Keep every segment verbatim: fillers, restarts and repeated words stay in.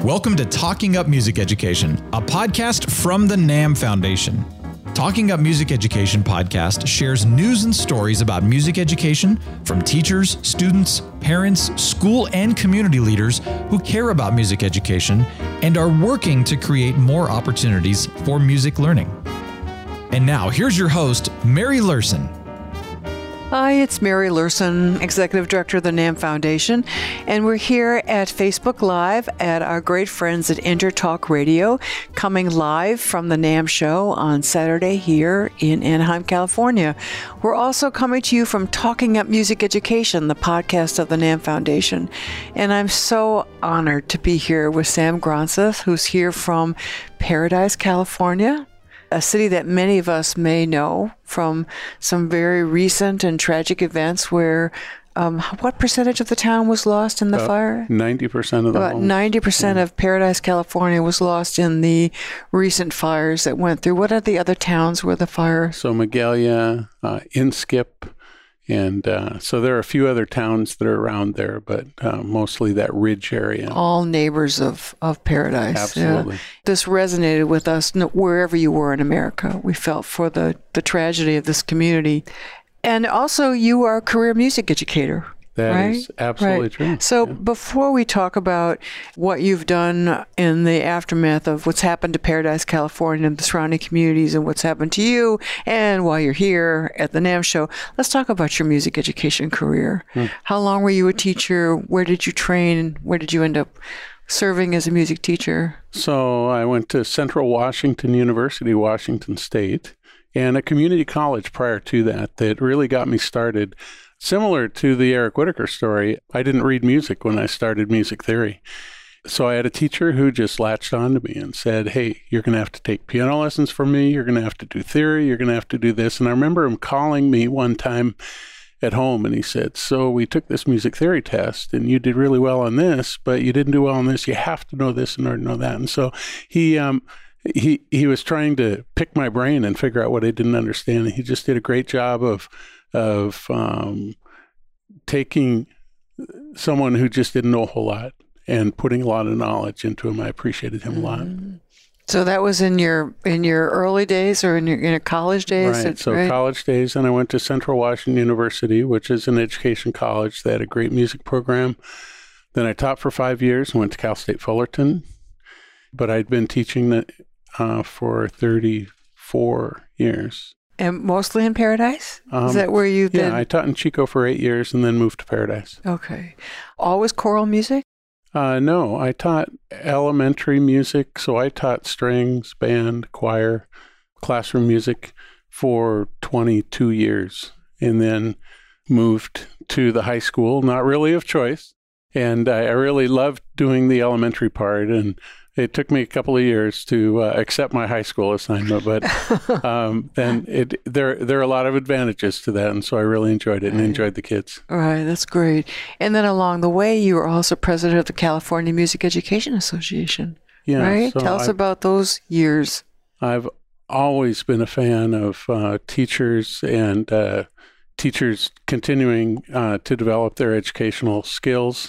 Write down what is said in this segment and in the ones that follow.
Welcome to Talking Up Music Education, a podcast from the NAMM Foundation. Talking Up Music Education podcast shares news and stories about music education from teachers, students, parents, school, and community leaders who care about music education and are working to create more opportunities for music learning. And now, here's your host, Mary Lerson. Hi, it's Mary Lerson, Executive Director of the NAMM Foundation, and we're here at Facebook Live at our great friends at InterTalk Radio, coming live from the NAMM show on Saturday here in Anaheim, California. We're also coming to you from Talking Up Music Education, the podcast of the NAMM Foundation, and I'm so honored to be here with Sam Gronseth, who's here from Paradise, California, a city that many of us may know from some very recent and tragic events where um, what percentage of the town was lost in the About fire? ninety percent of the About homes. ninety percent yeah. of Paradise, California was lost in the recent fires that went through. What are the other towns where the fire? So Magalia, uh, Inskip, and uh, so there are a few other towns that are around there, but uh, mostly that ridge area. All neighbors of, of Paradise. Absolutely. Yeah. This resonated with us wherever you were in America. We felt for the, the tragedy of this community. And also, you are a career music educator. That right? is absolutely right. true. So yeah. before we talk about what you've done in the aftermath of what's happened to Paradise, California, and the surrounding communities, and what's happened to you, and while you're here at the NAMM show, let's talk about your music education career. Hmm. How long were you a teacher? Where did you train? Where did you end up serving as a music teacher? So I went to Central Washington University, Washington State, and a community college prior to that that really got me started. Similar to the Eric Whitacre story, I didn't read music when I started music theory. So I had a teacher who just latched on to me and said, hey, you're going to have to take piano lessons from me. You're going to have to do theory. You're going to have to do this. And I remember him calling me one time at home and he said, so we took this music theory test and you did really well on this, but you didn't do well on this. You have to know this in order to know that. And so he, um, he, he was trying to pick my brain and figure out what I didn't understand. And he just did a great job of of um, taking someone who just didn't know a whole lot and putting a lot of knowledge into him. I appreciated him a lot. Mm. So that was in your in your early days or in your, in your college days? Right. So right? college days, and I went to Central Washington University, which is an education college. They had a great music program. Then I taught for five years and went to Cal State Fullerton. But I'd been teaching that, uh, for thirty-four years. And mostly in Paradise? Um, Is that where you've been? Yeah, I taught in Chico for eight years and then moved to Paradise. Okay. Always choral music? Uh, no, I taught elementary music. So I taught strings, band, choir, classroom music for twenty-two years and then moved to the high school, not really of choice. And I, I really loved doing the elementary part, and it took me a couple of years to uh, accept my high school assignment, but um, then it, there there are a lot of advantages to that, and so I really enjoyed it and right. enjoyed the kids. All right, that's great. And then along the way, you were also president of the California Music Education Association, yeah, right? So Tell us I've, about those years. I've always been a fan of uh, teachers and uh, teachers continuing uh, to develop their educational skills.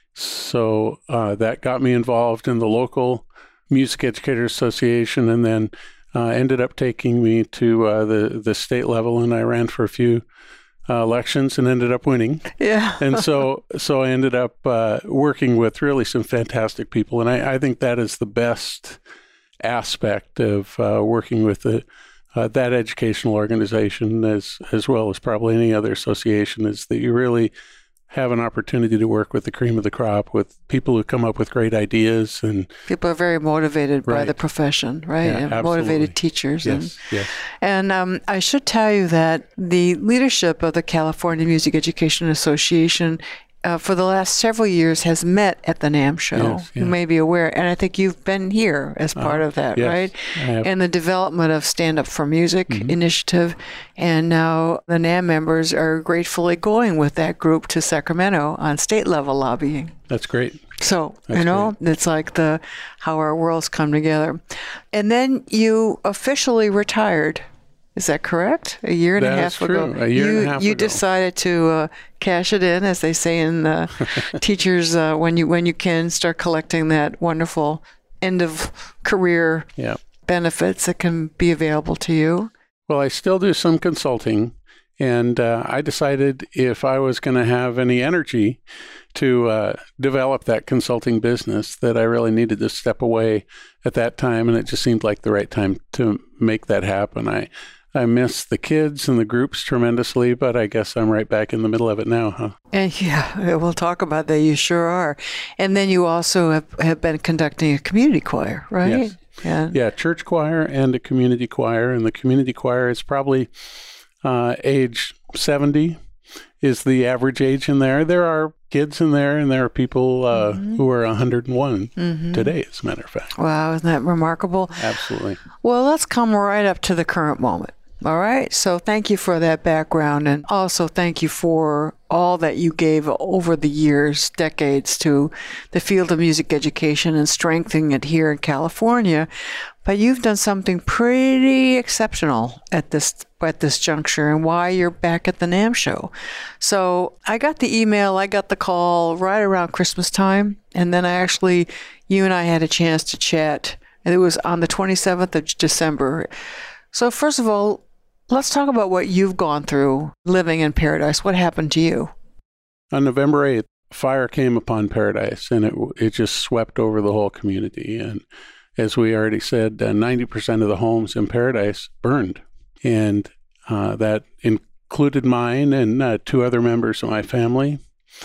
So uh, that got me involved in the local Music Educators Association, and then uh, ended up taking me to uh, the, the state level, and I ran for a few uh, elections and ended up winning. Yeah. and so so I ended up uh, working with really some fantastic people, and I, I think that is the best aspect of uh, working with the, uh, that educational organization, as as well as probably any other association, is that you really have an opportunity to work with the cream of the crop, with people who come up with great ideas. And people are very motivated right. by the profession, right? Yeah, and absolutely. motivated teachers. Yes, and yes. and um, I should tell you that the leadership of the California Music Education Association Uh, for the last several years has met at the NAMM show. Yes, You yes. may be aware, and I think you've been here as part uh, of that, yes, right? I have. And the development of Stand Up for Music Mm-hmm. initiative, and now the NAMM members are gratefully going with that group to Sacramento on state level lobbying. That's great. So, That's you know, great. it's like the how our worlds come together. And then you officially retired Is that correct? A year and that a half is true. ago. A year you, and a half you ago. decided to uh, cash it in, as they say in uh, teachers, uh, when you when you can start collecting that wonderful end of career yeah. benefits that can be available to you. Well, I still do some consulting, and uh, I decided if I was going to have any energy to uh, develop that consulting business, that I really needed to step away at that time, and it just seemed like the right time to make that happen. I I miss the kids and the groups tremendously, but I guess I'm right back in the middle of it now, huh? And yeah, we'll talk about that. You sure are. And then you also have, have been conducting a community choir, right? Yes. Yeah. Yeah, church choir and a community choir. And the community choir is probably uh, age seventy is the average age in there. There are kids in there, and there are people uh, mm-hmm. who are one hundred one mm-hmm. today, as a matter of fact. Wow, isn't that remarkable? Absolutely. Well, let's come right up to the current moment. All right. So thank you for that background. And also thank you for all that you gave over the years, decades, to the field of music education and strengthening it here in California. But you've done something pretty exceptional at this at this juncture, and why you're back at the NAMM show. So I got the email, I got the call right around Christmas time. And then I actually, you and I had a chance to chat. And it was on the twenty-seventh of December. So first of all, let's talk about what you've gone through living in Paradise. What happened to you? On November eighth, fire came upon Paradise, and it it just swept over the whole community. And as we already said, uh, ninety percent of the homes in Paradise burned. And uh, that included mine and uh, two other members of my family.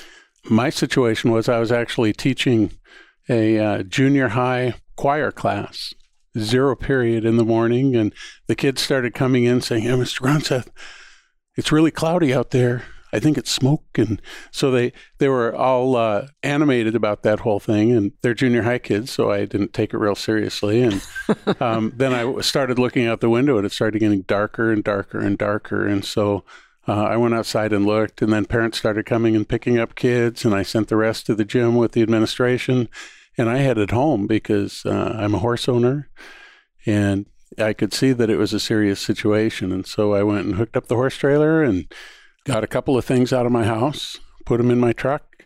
My situation was I was actually teaching a uh, junior high choir class, zero period in the morning, and the kids started coming in saying, "Hey, Mister Gronseth, it's really cloudy out there. I think it's smoke." And so they, they were all uh, animated about that whole thing, and they're junior high kids, so I didn't take it real seriously. And um, then I started looking out the window, and it started getting darker and darker and darker. And so uh, I went outside and looked, and then parents started coming and picking up kids, and I sent the rest to the gym with the administration. And I headed home because uh, I'm a horse owner, and I could see that it was a serious situation. And so I went and hooked up the horse trailer and got a couple of things out of my house, put them in my truck.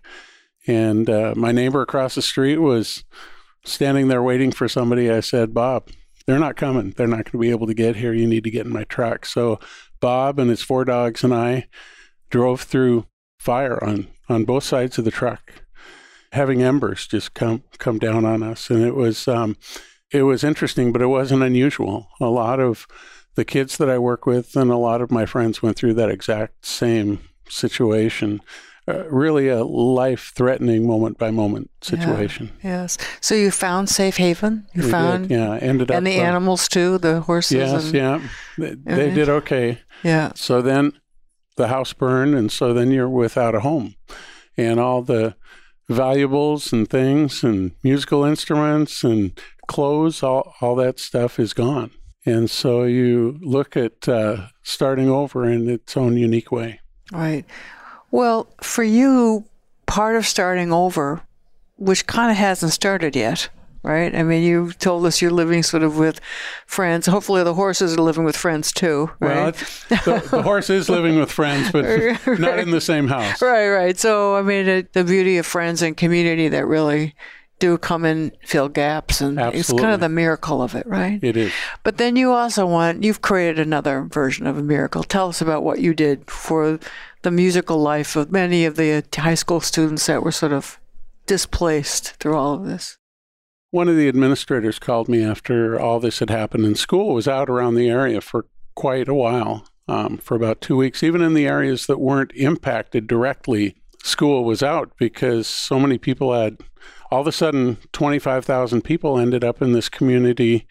And uh, my neighbor across the street was standing there waiting for somebody. I said, "Bob, they're not coming. They're not going to be able to get here. You need to get in my truck." So Bob and his four dogs and I drove through fire on, on both sides of the truck, having embers just come come down on us. And it was um, it was interesting, but it wasn't unusual. A lot of the kids that I work with and a lot of my friends went through that exact same situation. Uh, really a life-threatening moment-by-moment situation. Yeah, yes. So you found safe haven? You we found? Did, yeah, ended up. And the uh, animals too, the horses? Yes, and, yeah. They, they did okay. Yeah. So then the house burned, and so then you're without a home. And all the valuables and things and musical instruments and clothes, all, all that stuff is gone. And so you look at uh, starting over in its own unique way. Right. Well, for you, part of starting over, which kind of hasn't started yet, right? I mean, you told us you're living sort of with friends. Hopefully the horses are living with friends too, right? Well, it's, the, the horse is living with friends, but right. not in the same house. Right, right. So, I mean, it, the beauty of friends and community that really do come and fill gaps, and Absolutely. It's kind of the miracle of it, right? It is. But then you also want, you've created another version of a miracle. Tell us about what you did for the musical life of many of the high school students that were sort of displaced through all of this. One of the administrators called me after all this had happened in school. Was out around the area for quite a while, um, for about two weeks. Even in the areas that weren't impacted directly, school was out because so many people had, all of a sudden, twenty-five thousand people ended up in this community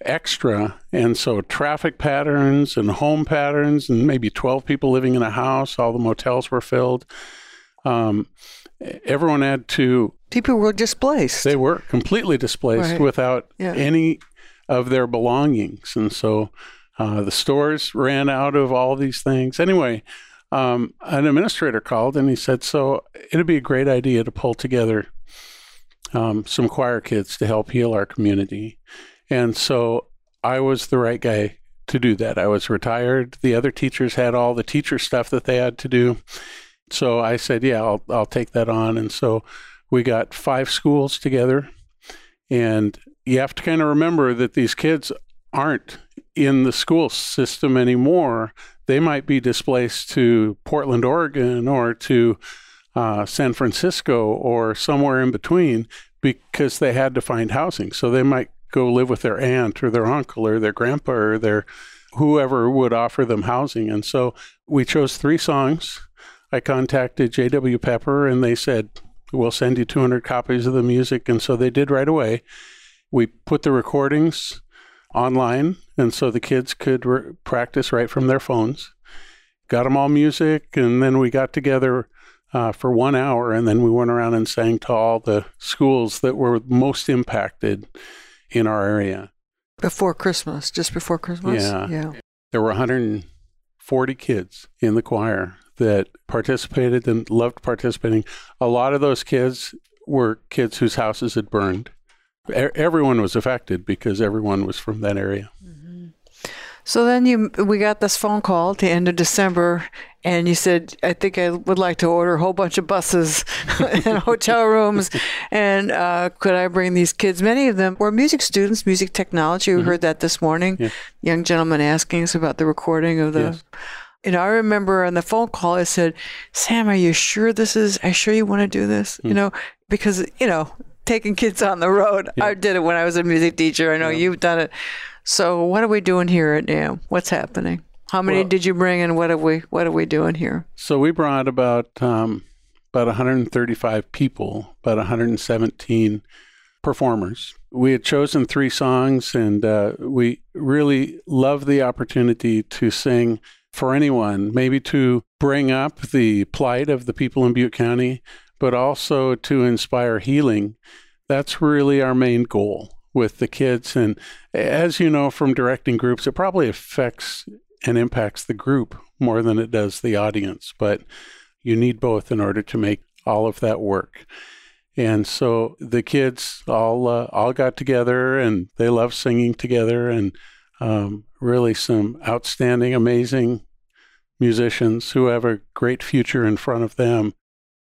extra. And so traffic patterns and home patterns, and maybe twelve people living in a house, all the motels were filled. Um, everyone had to... People were displaced. They were completely displaced right. without yeah. any of their belongings. And so uh, the stores ran out of all these things. Anyway, um, an administrator called and he said, so it'd be a great idea to pull together um, some choir kids to help heal our community. And so I was the right guy to do that. I was retired. The other teachers had all the teacher stuff that they had to do. So I said, yeah, I'll, I'll take that on. And so we got five schools together. And you have to kind of remember that these kids aren't in the school system anymore. They might be displaced to Portland, Oregon, or to uh, San Francisco, or somewhere in between, because they had to find housing. So they might go live with their aunt or their uncle or their grandpa or their whoever would offer them housing. And so we chose three songs. I contacted J W Pepper, and they said, we'll send you two hundred copies of the music. And so they did right away. We put the recordings online, and so the kids could re- practice right from their phones. Got them all music, and then we got together uh, for one hour, and then we went around and sang to all the schools that were most impacted in our area. Before Christmas, just before Christmas? Yeah. yeah. There were one hundred forty kids in the choir that participated and loved participating. A lot of those kids were kids whose houses had burned. Everyone was affected because everyone was from that area. Mm-hmm. So then you, we got this phone call at the end of December, and you said, I think I would like to order a whole bunch of buses and hotel rooms, and uh, could I bring these kids? Many of them were music students, music technology. We mm-hmm. heard that this morning. Yeah. Young gentleman asking us about the recording of the... Yes. You know, I remember on the phone call, I said, Sam, are you sure this is, are you sure you want to do this? Mm. You know, because, you know, taking kids on the road. Yeah. I did it when I was a music teacher. I know yeah. you've done it. So what are we doing here at NAMM? What's happening? How many well, did you bring, and what are we what are we doing here? So we brought about um, about one hundred thirty-five people, about one hundred seventeen performers. We had chosen three songs, and uh, we really loved the opportunity to sing for anyone, maybe to bring up the plight of the people in Butte County, but also to inspire healing. That's really our main goal with the kids. And as you know from directing groups, it probably affects and impacts the group more than it does the audience, but you need both in order to make all of that work. And so the kids all uh, all got together, and they love singing together, and um, really some outstanding, amazing musicians who have a great future in front of them.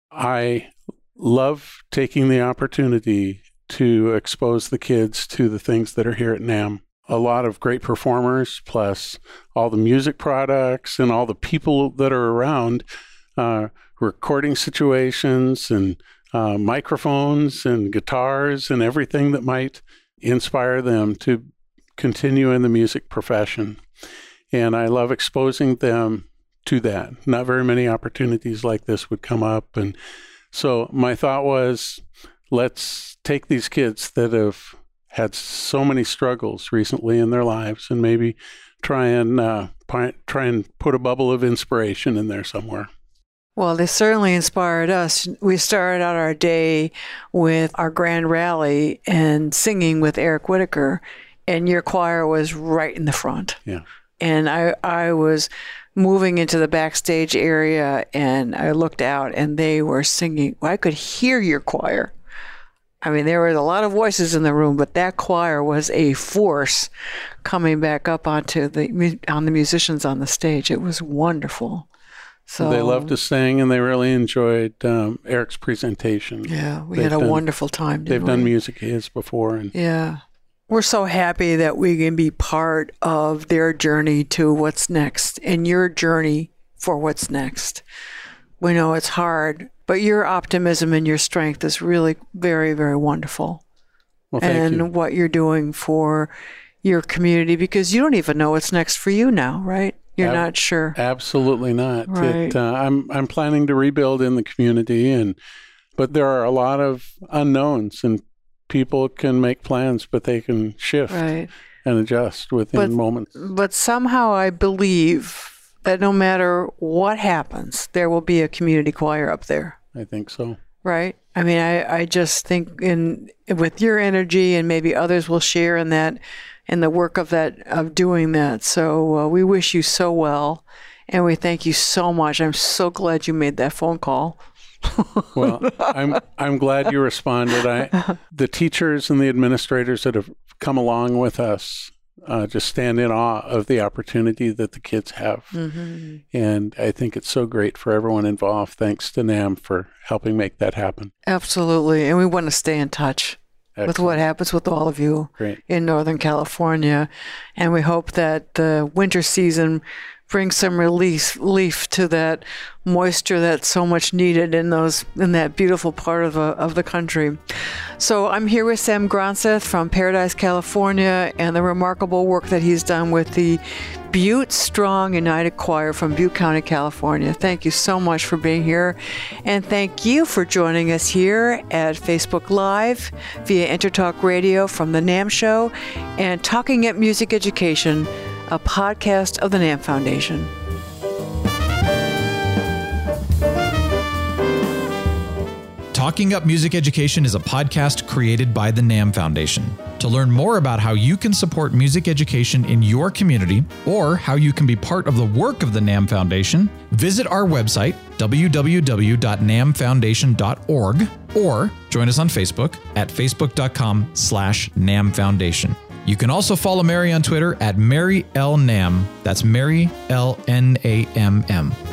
I love taking the opportunity to expose the kids to the things that are here at NAMM. A lot of great performers, plus all the music products and all the people that are around, uh, recording situations and uh, microphones and guitars and everything that might inspire them to continue in the music profession. And I love exposing them to that. Not very many opportunities like this would come up. And so my thought was, let's take these kids that have had so many struggles recently in their lives and maybe try and uh, try and put a bubble of inspiration in there somewhere. Well, they certainly inspired us. We started out our day with our grand rally and singing with Eric Whitacre, and your choir was right in the front. Yeah. And I, I was moving into the backstage area, and I looked out, and they were singing. I could hear your choir. I mean, there were a lot of voices in the room, but that choir was a force coming back up onto the on the musicians on the stage. It was wonderful. So they loved to sing, and they really enjoyed um, Eric's presentation. Yeah, we they've had a done, wonderful time. They've we? done music his before, and yeah, we're so happy that we can be part of their journey to what's next, and your journey for what's next. We know it's hard, but your optimism and your strength is really very, very wonderful. Well, thank and you. What you're doing for your community, because you don't even know what's next for you now, right? You're Ab- not sure. Absolutely not. Right. It, uh, I'm I'm planning to rebuild in the community, and but there are a lot of unknowns, and people can make plans, but they can shift right. and adjust within but, moments. But somehow I believe that no matter what happens, there will be a community choir up there. I think so. Right? I mean, I, I just think in with your energy, and maybe others will share in that, in the work of that, of doing that. So uh, we wish you so well, and we thank you so much. I'm so glad you made that phone call. Well, I'm I'm glad you responded. I the teachers and the administrators that have come along with us uh, just stand in awe of the opportunity that the kids have. Mm-hmm. And I think it's so great for everyone involved. Thanks to NAMM for helping make that happen. Absolutely. And we want to stay in touch Excellent. With what happens with all of you Great. In Northern California. And we hope that the winter season brings some relief, relief to that moisture that's so much needed in those in that beautiful part of the, of the country. So I'm here with Sam Gronseth from Paradise, California, and the remarkable work that he's done with the Butte Strong United Choir from Butte County, California. Thank you so much for being here. And thank you for joining us here at Facebook Live via Intertalk Radio from the NAMM Show and Talking Up Music Education, a podcast of the NAMM Foundation. Talking Up Music Education is a podcast created by the NAMM Foundation. To learn more about how you can support music education in your community or how you can be part of the work of the NAMM Foundation, visit our website, w w w dot nam foundation dot org, or join us on Facebook at facebook dot com slash nam foundation. You can also follow Mary on Twitter at Mary L. Namm. That's Mary L N A M M.